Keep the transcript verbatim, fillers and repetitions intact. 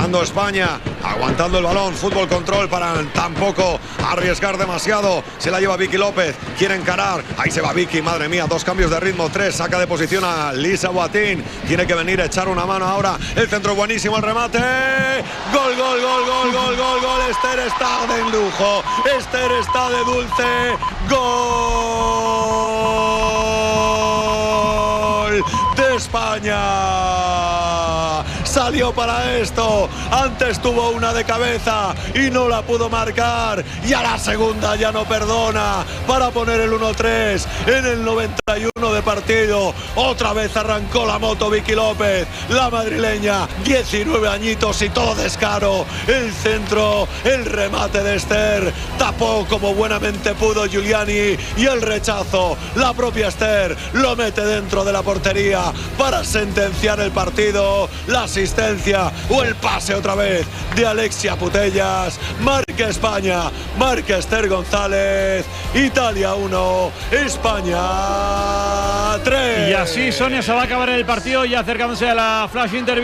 ganando España, aguantando el balón, fútbol control para tampoco arriesgar demasiado. Se la lleva Vicky López, quiere encarar, ahí se va Vicky, madre mía, dos cambios de ritmo, tres, saca de posición a Lisa Boatín, tiene que venir a echar una mano ahora, el centro buenísimo, el remate, gol, gol, gol, gol, gol, gol, gol, Esther está de lujo, Esther está de dulce, gol de España. Salió para esto, antes tuvo una de cabeza y no la pudo marcar, y a la segunda ya no perdona para poner el uno tres en el noventa y uno de partido. Otra vez arrancó la moto Vicky López, la madrileña, diecinueve añitos y todo descaro, el centro, el remate de Esther, tapó como buenamente pudo Giuliani y el rechazo, la propia Esther lo mete dentro de la portería para sentenciar el partido. La asistencia o el pase otra vez de Alexia Putellas, marca España, marca Esther González, Italia uno, España tres. Y así, Sonia, se va a acabar el partido y acercándose a la flash interview.